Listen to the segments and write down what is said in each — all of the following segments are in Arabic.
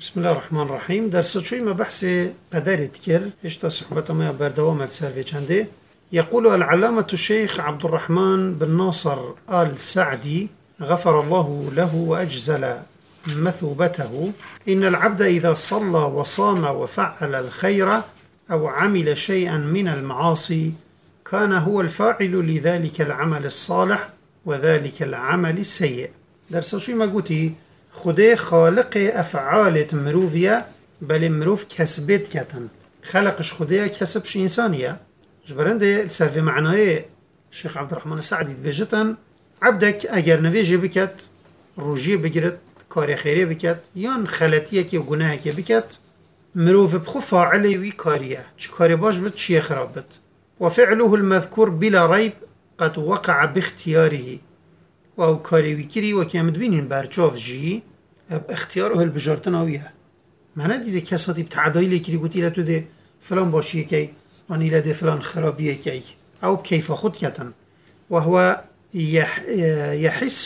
بسم الله الرحمن الرحيم. درس شوي ما بحث قدر تكر إيش صحبة ما بردوام السالفة عندي. يقول العلامة الشيخ عبد الرحمن بن ناصر آل سعدي غفر الله له وأجزل مثوبته: إن العبد إذا صلى وصام وفعل الخير أو عمل شيئا من المعاصي كان هو الفاعل لذلك العمل الصالح وذلك العمل السيء. درس شوي ما قلتي خدي خالق أفعال مروفية بل مروف كسبت كتن خلقش خدي كسبش إنسانية جبرنده السالفة معناه الشيخ عبد الرحمن السعدي بيجتن عبدك أجر نفيجي بكت روجي بجرت كاري خيري بكت يان خلطية كي وقناها كي بكت مروف بخفا علي كارية كاري باش بت شي خراب بت وفعله المذكور بلا ريب قد وقع باختياره و کاری ویکری و که مدبینین برچاف جی اب اختیاره البجارتن آویه معنی دیده کساتی بتعدایی لیکری گوتی لتو ده فلان باشیه کی آنی لده فلان خرابیه کی او بكيف خود کتن وهو يحس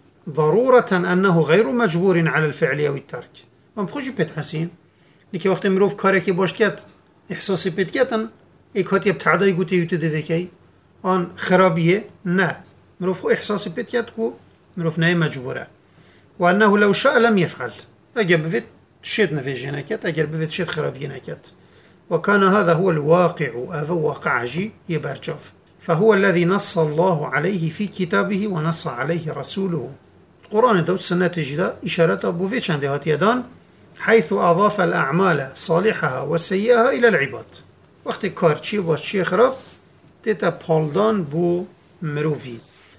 ضرورة أنه غير مجبور على الفعل أو الترك من بخوشي بتحسين لكي وقت مروف كاري كي باش كت إحساسي بتكتن إيكاتي بتعدایی گوتی يتو ده کی آن خرابیه نه مروف إحساسي بتياتكو مروف ناي مجبورة وأنه لو شاء لم يفعل أجر بفت شيت نفيجي نكت أجر بفت شيت خرابي نكت وكان هذا هو الواقع أو واقع جي يبرجف فهو الذي نص الله عليه في كتابه ونص عليه رسوله القرآن دوت سنة جدا إشارة أبو فيتش عند هاتيدان حيث أضاف الأعمال صالحها وسيئها إلى العباد وقت كارتشي وشي خراب تتا بالدان بو مروفي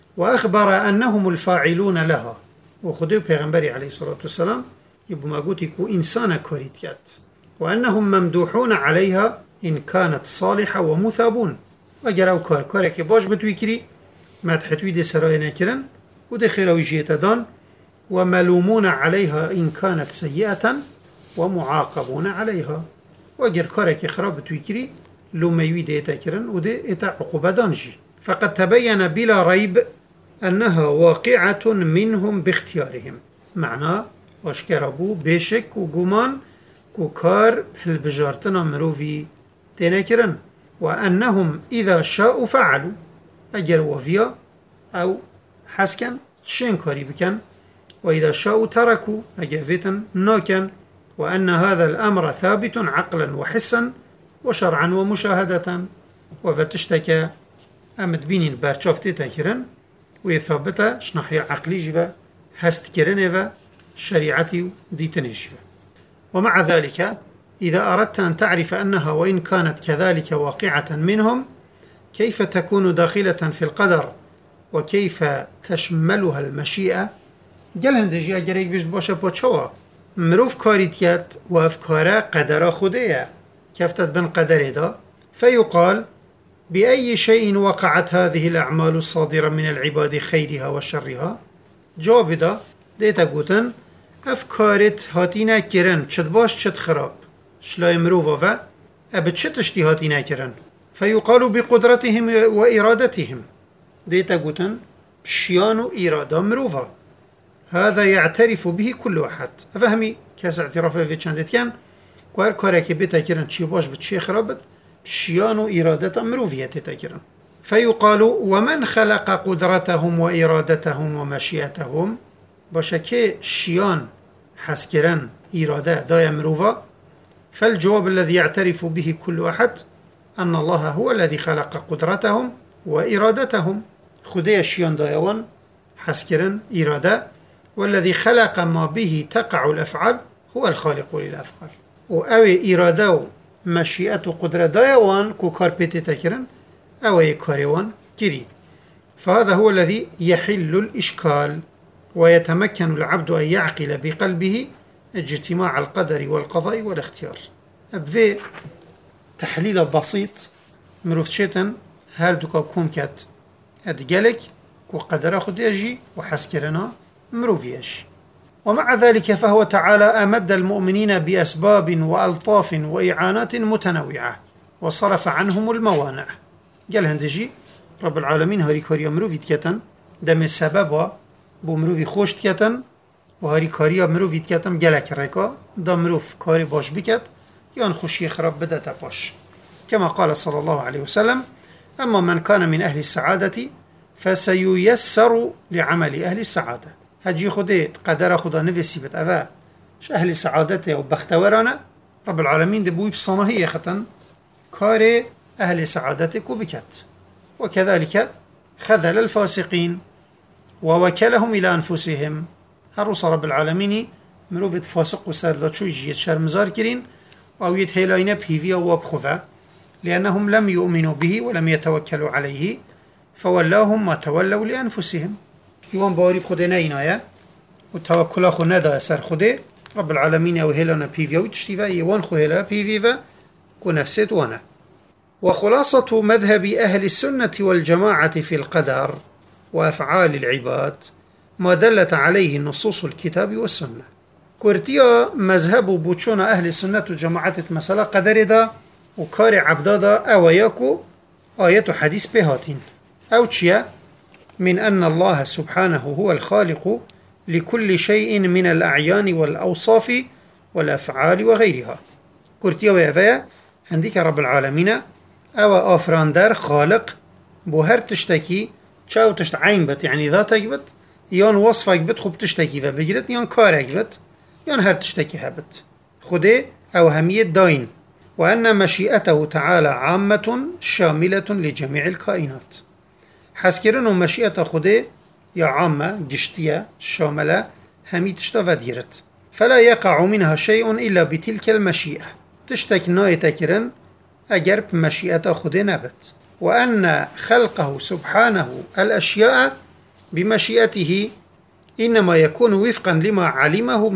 وأخبر أنهم الفاعلون لها وخدوا پیغمبري عليه الصلاة والسلام يبو ما قوتيكو إنسان كاريتيات وأنهم ممدوحون عليها إن كانت صالحة ومثابون وقرأوا كاركي باش بتويكري ما تحتوي دي سراينا كرن ودي خيروي جيتدان وملومون عليها إن كانت سيئة ومعاقبون عليها وقر كاركي خراب بتويكري لو ميوي ديتا كرن ودي إتا عقوبة دانجي فقد تبين بلا ريب أنها واقعة منهم باختيارهم معناه واشكربو بشك وقمان كوكار بحلبجارتنا مروفي تنكرن وأنهم إذا شاءوا فعلوا أجر وفيا أو حسكن تشين كاري بكن وإذا شاءوا تركوا أجر فيتن ناكن وأن هذا الأمر ثابت عقلا وحسا وشرعا ومشاهدة وفتشتكى أمد بينين بارشافتي تاكرن ويثابته شنحي عقلي جوا هست كرنه شريعتي ديتني جوا ومع ذلك إذا أردت أن تعرف أنها وإن كانت كذلك واقعة منهم كيف تكون داخلة في القدر وكيف تشملها المشيئة قال هندجي أجريك بيش باشا بوچوا مروف كاريتيات وأفكارا قدر خدية كفتت بن قدر دا فيقال بأي شيء وقعت هذه الأعمال الصادرة من العباد خيرها وشرها جواب دا ديتا قوتن أفكارت هاتينا كرن چد باش چد خراب شلا مروفا و أبد شتشتي هاتينا كرن فيقال بقدرتهم وإرادتهم ديتا قوتن بشيان إرادة مروفا هذا يعترف به كل واحد أفهمي كاس اعترافه في چندتين كوار كاركي بيتا كرن چي باش بچي خرابت شيان إرادة مروفية تكرن فيقال ومن خلق قدرتهم وإرادتهم ومشيئتهم باشكي شيان حسكرن إرادة دايا مروفا فالجواب الذي يعترف به كل أحد أن الله هو الذي خلق قدرتهم وإرادتهم خدي شيان دايوان حسكرن إرادة والذي خلق ما به تقع الأفعال هو الخالق للأفعال وأوي إرادة مشيئة قدرة دايوان كو كاربيتي تكرن أو يكاريوان كري فهذا هو الذي يحل الإشكال ويتمكن العبد أن يعقل بقلبه اجتماع القدر والقضاء والاختيار أبفي تحليل بسيط مروفتشيتن هل دوكا كومكات أدقالك كو قدر أخذ يجي وحسكرنا مروفيش ومع ذلك فهو تعالى أمد المؤمنين بأسباب وألطاف وإعانات متنوعة وصرف عنهم الموانع قال هندجي رب العالمين هاري كاريا مروفي تكتن دم السبب بمروفي خوش تكتن و هاری کاریا مروفید کتم گلک رکا دا مروف کاری باش بکت یان خوشی خراب بده تپاش. كما قال صلى الله عليه وسلم: أما من كان من أهل السعادة فسييسر لعمل أهل السعادة. هجي خده قدر خدا نفسي بت أفا أهل سعادته وبختورانا رب العالمين دبوي بصناهية ختن كاري أهل سعادتك بكت. وكذلك خذل الفاسقين ووكلهم إلى أنفسهم. هروس رب العالمين مروفت فاسق وسردات شو يجي شرمزار كرين أو يتهيلين بهيفيا وبخفا لأنهم لم يؤمنوا به ولم يتوكلوا عليه فولاهم ما تولوا لأنفسهم. يوان باري بخده نينايا وتوكل أخو ندا سر خده رب العالمين أو هيلانا بيفيا وتشتيفا يوان خو هيلا بيفيفا كنفسيت وانا. وخلاصة مذهب أهل السنة والجماعة في القدر وأفعال العباد ما دلت عليه نصوص الكتاب والسنة. كورتيا مذهب بوچون أهل السنة والجماعة مسألة قدر دا وكار عبدا دا أو يكو آيات حديث بهاتين أو تشيا من أن الله سبحانه هو الخالق لكل شيء من الأعيان والأوصاف والأفعال وغيرها. كورتيا ويفايا عندك رب العالمين أو آفراندر خالق بوهر تشتكي شاو تشت عين بت يعني ذاتك بت يان وصفك بت خب تشتكي فبجرت يان كارك بت يان هر تشتكي هبت خده أو همية داين. وأن مشيئته تعالى عامة شاملة لجميع الكائنات. حسكرن مشيئة خده يا عامة جشتية شاملة همي تشتفى ديرت فلا يقع منها شيء إلا بتلك المشيئة. تشتك ناي تكرن أجرب مشيئة خده نبت. وأن خلقه سبحانه الأشياء بمشيئته إنما يكون وفقا لما علمه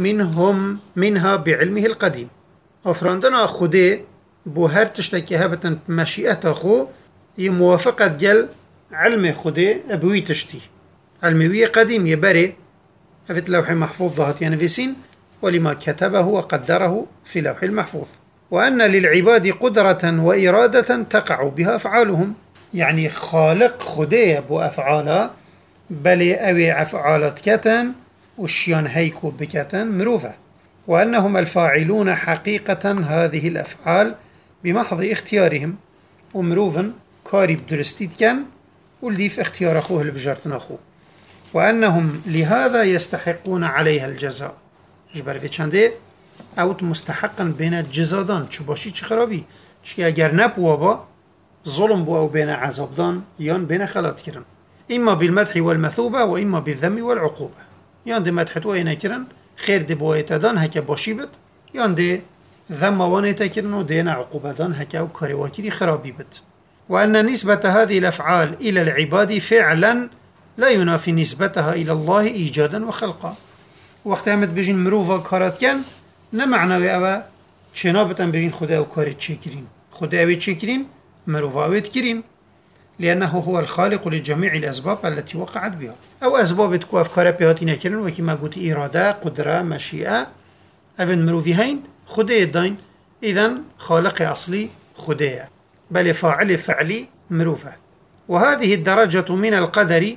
منها بعلمه القديم. أفراندنا خده بو هر تشتكي هبتن مشيئة خو يموافقة جل علم خده أبوي تشتي علمي قديم يبري أفت لوح محفوظ ظهت ينفسين ولما كتبه وقدره في لوح المحفوظ. وأن للعباد قدرة وإرادة تقع بها أفعالهم يعني خالق خده بو أفعاله بل أوي أفعالات كتن وشيان هيكو بكتن مروفة. وأنهم الفاعلون حقيقة هذه الأفعال بمحض اختيارهم ومروفن كارب درستيد كان ولديف اختيار أخوه لبجارتنا أخوه. وأنهم لهذا يستحقون عليها الجزاء. جبر في چنده اوت مستحقا بين الجزادان چو باشي چه خرابي چي اگر نبوا با ظلم بوا و بين عذابدان يان بين خلات كرن إما بالمدح والمثوبة وإما بالذم والعقوبة. يان دي مدح تو اينا كرن خير دي بويتدان هكا باشي بد يان دي ذم وانيتا كرن و دينا عقوبتان هكا و كارواكري خرابي بد. وأن نسبة هذه الأفعال إلى العباد فعلا لا ينافي نسبتها إلى الله إيجادا وخلقا. وقت همت بجين مروفا كارات كان نمعنى أبا چنابتن بجين خدا و كارت چكرين خدا اوي چكرين مروفا اويت كرين لأنه هو الخالق لجميع الأسباب التي وقعت بها أو أسباب تكو أفكار بهاتنا كرين وكما قلت إرادة قدرة مشيئة أفن مروفي هين خدا داين إذن خالق أصلي خدا بل فاعل فعلي مروفة. وهذه الدرجة من القدر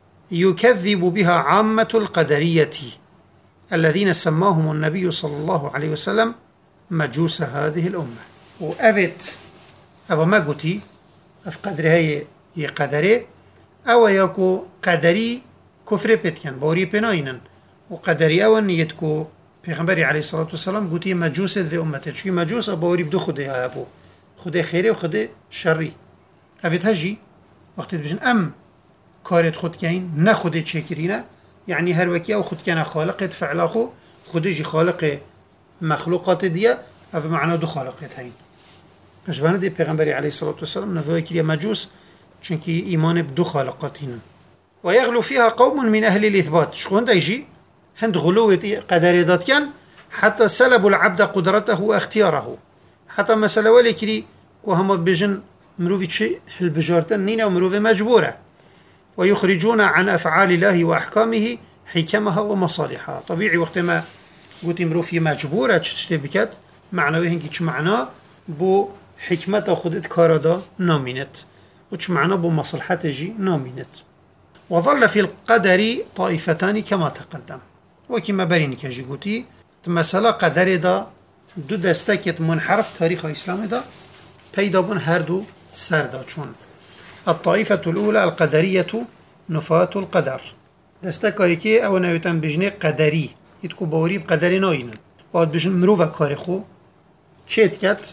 يكذب بها عامة القدرية الذين سماهم النبي صلى الله عليه وسلم مجوس هذه الأمة. وأفت أو ما قلتي أف قدر هي قدري أو يكو قدري كفر بيتكن بوري بناينن وقدري أو نيتكو پیغمبر عليه الصلاة والسلام قلتي مجوس ذي أمته چوي مجوس بوري بدو خده أبو خده خيري وخده شري. أفت هجي وقت بجن أم كارت خود كين نخده چكرينه يعني هر وكي أو خود كان خالق فعل خو خودجي خالق مخلوقات ديا أو معنى دو خالقات هين مش بنا دي پیغمبر عليه الصلاة والسلام نفوه كريا مجوس چونكي إيمان بدو خالقات هين. ويغلو فيها قوم من أهل الإثبات شخون دا يجي هند غلوة قدر ذات كان حتى سلبوا العبد قدرته واختياره حتى مسألة ولي كري وهم بجن مروفي شيء هل بجارتن نينا ومروفي مجبورة ويخرجون عن أفعال الله وأحكامه حكمها ومصالحها. طبيعي وقت ما قلت مروفي مجبورة تشتي بكت معنوي هنكي چه معنى بو حكمة خودت كاردا نامينت وچه معنى بو مصلحة جي نامينت. وظل في القدر طائفتان كما تقدم. وكي ما بريني كجي قوتي مسألة قدر دا دو دستكت منحرف تاريخ الإسلام دا پیدا بون هر دو سر دا چون الطائفة الأولى القدرية نفاة القدر دستكایی که او نویتن بجنه قدری ایتکو باوری بقدری ناینن واد بجن مروفا کاری خو چیت کت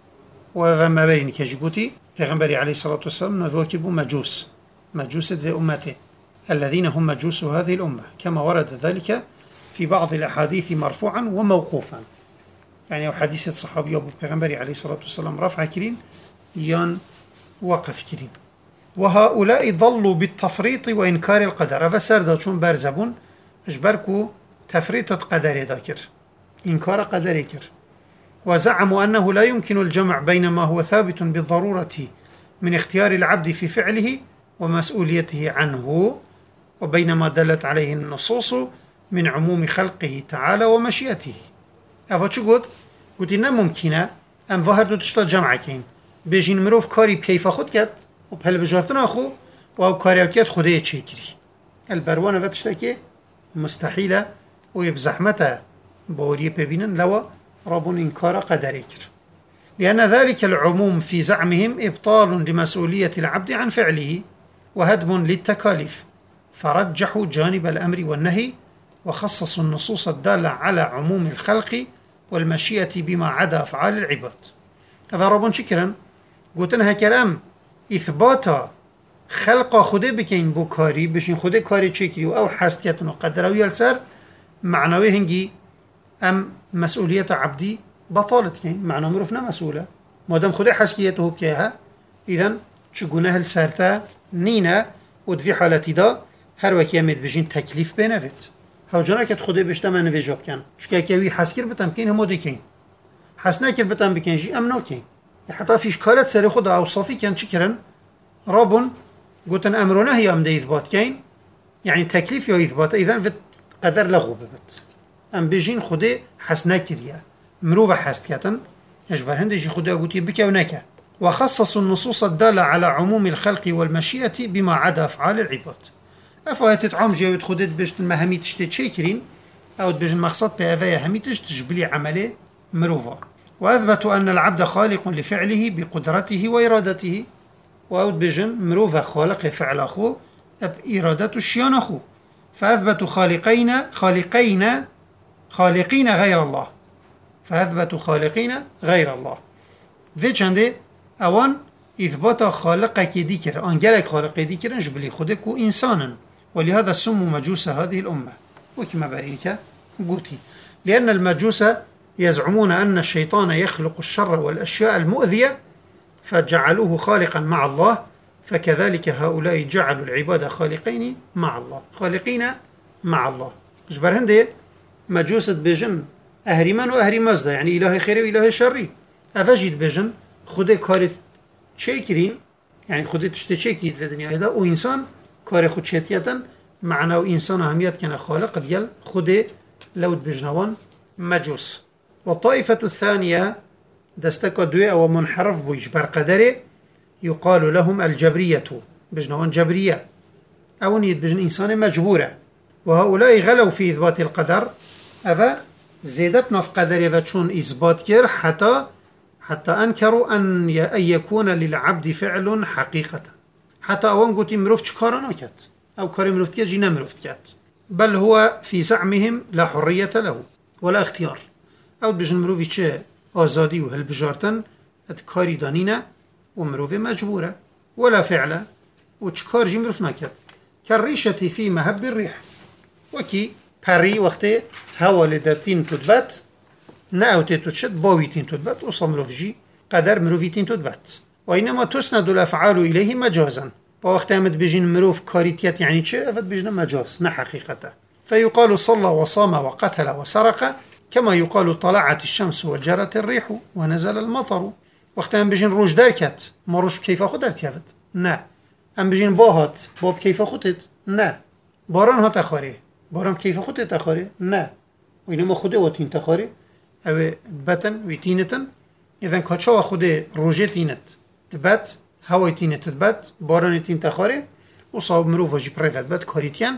و مبرینی که جگوتی پیغمبری علیه الصلاة والسلام نویوکی بو مجوس في أمته الذين هم مجوس هذه الأمة كما ورد ذلك في بعض الأحاديث مرفوعا وموقوفا يعني حديث الصحابي أبو پیغمبری علیه الصلاة والسلام رفع كرين يان وقف كرين وهؤلاء ضلوا بالتفريط وإنكار القدر فسردا چون برزبون اجبركو تفريط قدر ذاكر إنكار قدر كر وزعموا أنه لا يمكن الجمع بين ما هو ثابت بالضرورة من اختيار العبد في فعله ومسؤوليته عنه وبين ما دلت عليه النصوص من عموم خلقه تعالى ومشيئته أفا شو قلت إنه ممكنة أم ظاهر دو تشتا جمع كين بيجين مروف كاري بيفا خود كت و بهل بجارتنا خو و او کاریوکیت خوده چه کری البروانه وقتشتا که مستحیله و بزحمته باوری ببینن لو رابون انكار قدري كر لأن ذلك العموم في زعمهم إبطال لمسؤولية العبد عن فعله وهدم للتكاليف فرجحوا جانب الأمر والنهي وخصصوا النصوص الدالة على عموم الخلق والمشيئة بما عدا أفعال العباد فرابون شكرا قلتنا هكرام إثبات خلق خوده بكين بو كاري بشين خوده كاري چكري أو حست كتنو قدر أو يلسر معنوي هنجي أم مسؤولية عبدي بطالت كين معنى مروفنا مسؤولة مادام خوده حسكيته بكيها إذن چگونه هل سرتا نينا ودفي حالتي دا هر وكي امد بجين تكليف بنفت هاو جانا كت خوده بشتا من نوي جاب كان شكا كيوي حسكر بتم كين همو دي كين حسنا كر بتم بكين جي أمنا كين حتى في إشكالات سري خود أوصافي كان شكرا رابون قلتن أمرنا هي أم دي إثبات كين يعني تكليف يا إثبات إذن في قدر لغو ببت أم بيجين خده حسنا كريا مروفة حست كاتن يجبر هندي جي خده قلتي بك ونكا وخصصوا النصوص الدالة على عموم الخلق والمشيئة بما عدا أفعال العباد أفوات عام جاوت خده بيجت المهمي تشتي شكرين أو بيجن مقصد بأفايا همي تجبلي عمله مروفة وأثبتوا أن العبد خالق لفعله بقدرته وإرادته وأود بجن مروفة خالق فعل أخو بإرادة الشيان أخو فأثبتوا خالقين غير الله فأثبتوا خالقين غير الله في چنده أوان إثبات خالق كديكر أنجلك خالق ديكر جبلي خدك إنسانا ولهذا سموا مجوس هذه الأمة وكما بريك قوتي لأن المجوس يزعمون أن الشيطان يخلق الشر والأشياء المؤذية فجعلوه خالقا مع الله فكذلك هؤلاء جعلوا العباد خالقين مع الله خالقين مع الله جبر هندي مجوسة بجن أهرمان وأهرمازدا يعني إله خيري وإله شري أفجد بجن خده كارت شاكرين يعني خده تشتي شاكرين في الدنيا هذا وإنسان كار خود شاتية معنى وإنسان أهمية كان خالق ديال خده لود بجنوان مجوس والطائفة الثانية دستك دوية ومنحرف بويش برقدره يقال لهم الجبرية بجنوان جبرية أو نيد بجن إنسان مجبورة وهؤلاء غلوا في إثبات القدر أفا زيدتنا في قدره فتشون إثبات كير حتى أنكروا أن يكون للعبد فعل حقيقة حتى أوان قلت مروفت كارنا كات أو كاري مروفت كات جينا مروفت كات بل هو في زعمهم لا حرية له ولا اختيار أو بجن مروفي چه آزادي وهل بجارتن اتكاري دانينة ومروفي مجبورة ولا فعل وچكار جي مروف ناكت كالريشة في مهب الريح وكي باري وقت هوا لدرتين تدبات ناوتي تشد باويتين تدبات وصل مروف جي قدر مروفيتين تدبات وإنما تسند الأفعال إليه مجازا ووقت أمد بجين مروف كاريتيات يعني چه أفد بجن مجاز نحقيقته فيقال صلى وصام وقتل وسرق كما يقال طلعت الشمس وجرت الريح ونزل المطر وقت أم بجين روج دركت ما روج كيف خدرت يفد نا أم بجين باهات باب كيف خدت نا باران ها تخاري باران كيف خدت تخاري نا وإنما خده وتين تخاري أو بتن ويتينتن إذن كاتشا خده روجه تينت تبات هوا تينت تبات باران تين تخاري وصاب مروف وجي بريفت بات كاريتيان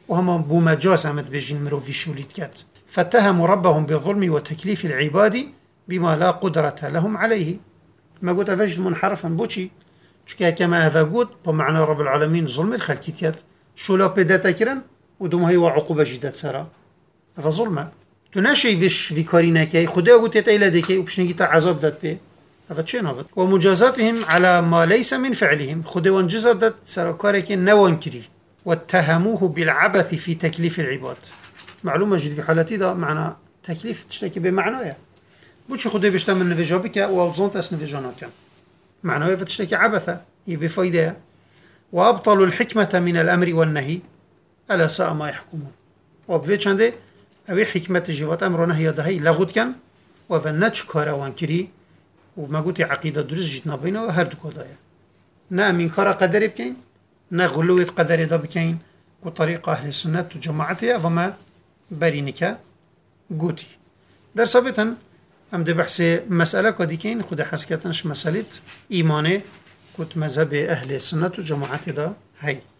وهم بمجاز عمد بيجين مروفي شوليت كات، فاتهموا ربهم بالظلم وتكليف العباد بما لا قدرة لهم عليه. ما قلت أفجد منحرفا بوشي شكا كما أفاقود بمعنى رب العالمين ظلم الخلقيتيات شو لا بداتا كرن ودوم هي وعقوبة جدات سرا فظلمة تناشي فيش في كاريناكي خدا قلت يتأيلا ديكي وبشنجي عذاب دات بيه أفتشين هبط ومجازاتهم على ما ليس من فعلهم خدا وانجزات دات سرا كاريكي نوان كري واتهموه بالعبث في تكليف العباد. معلومة جديد في حالتي ده معنى تكليف تشتكي بمعنى بوشي خدا بيشتا من نفجا بك وابزونت اس نفجانا كان معنى فتشتكي عبثة يبي فايدة. وأبطلوا الحكمة من الأمر والنهي ألا ساء ما يحكمون. وبفيتش عندي أبي حكمة جوات أمر ونهي دهي لغود كان وفنتش كاروان كري وما قلت عقيدة درس جتنا بينا وهردو كودايا نا من كارا قدري بكين نا غلوة قدري دا بكين وطريقة أهل السنة وجماعتها فما برينك قوتي در ثابتا هم دي بحثي مسألة كوديكين خود حسكتنش مسألة إيماني كنت مذهب أهل السنة وجماعتها دا هاي